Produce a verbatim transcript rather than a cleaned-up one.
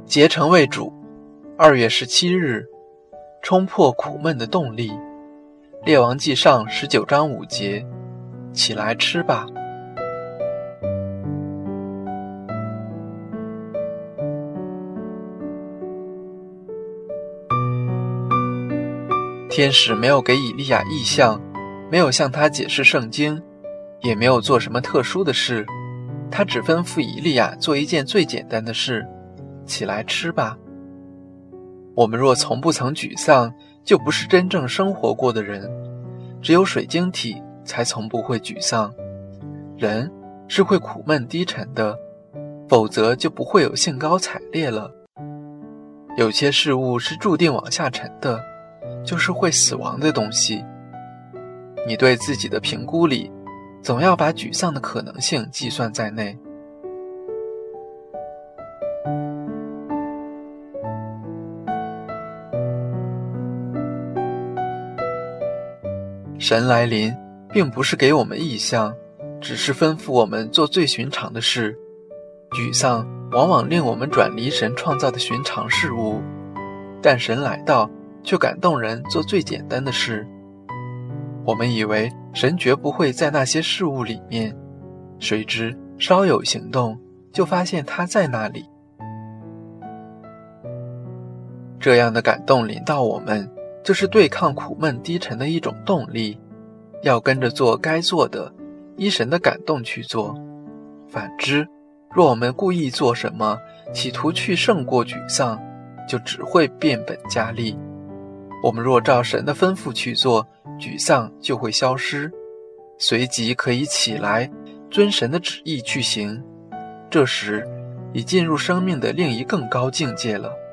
竭诚为主。二月十七日，冲破苦闷的动力。列王纪上十九章五节，起来吃吧。天使没有给以利亚异象，没有向他解释圣经，也没有做什么特殊的事，他只吩咐以利亚做一件最简单的事，起来吃吧。我们若从不曾沮丧，就不是真正生活过的人。只有水晶体才从不会沮丧。人是会苦闷低沉的，否则就不会有兴高采烈了。有些事物是注定往下沉的，就是会死亡的东西。你对自己的评估里，总要把沮丧的可能性计算在内。神来临并不是给我们异象，只是吩咐我们做最寻常的事。沮丧往往令我们转离神创造的寻常事物，但神来到却感动人做最简单的事。我们以为神绝不会在那些事物里面，谁知稍有行动，就发现他在那里。这样的感动临到我们，就是对抗苦闷低沉的一种动力，要跟着做该做的，依神的感动去做。反之，若我们故意做什么，企图去胜过沮丧，就只会变本加厉。我们若照神的吩咐去做，沮丧就会消失，随即可以起来，遵神的旨意去行。这时，已进入生命的另一更高境界了。